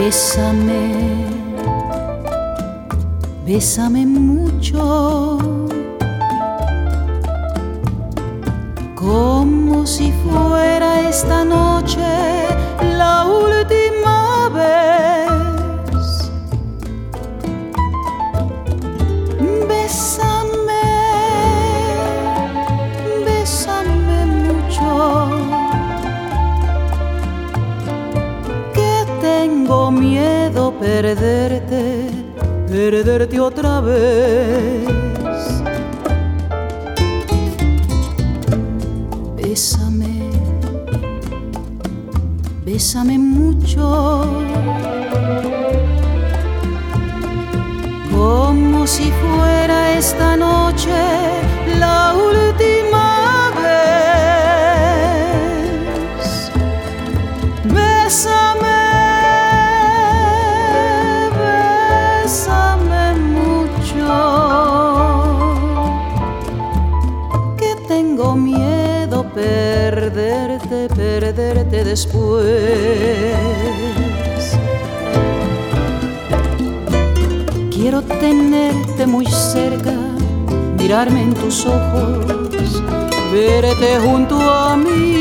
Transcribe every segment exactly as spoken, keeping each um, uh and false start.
Bésame, bésame mucho, como si fuera esta noche la última vez. Bésame, bésame mucho, que tengo miedo perderte, perderte otra vez. Bésame, bésame mucho, como si fuera esta noche la última vez. Bésame, bésame mucho, que tengo miedo perderte, perderte después. Quiero tenerte muy cerca, mirarme en tus ojos, verte junto a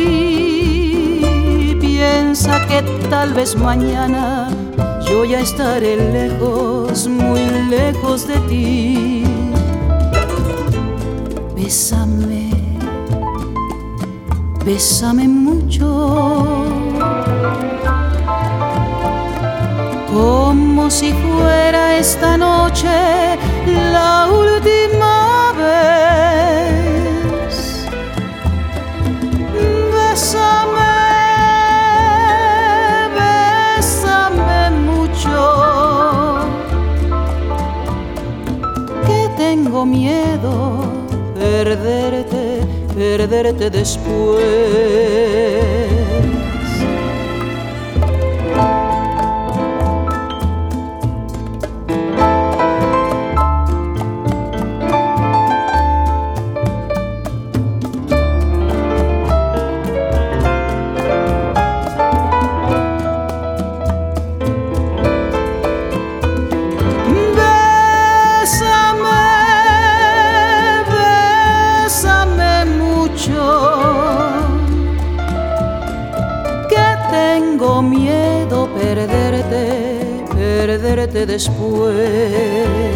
mí. Piensa que tal vez mañana yo ya estaré lejos, muy lejos de ti. Bésame, bésame mucho, como si fuera esta noche la última vez. Bésame, bésame mucho, que tengo miedo perderte, perderte después. Tengo miedo perderte, perderte después.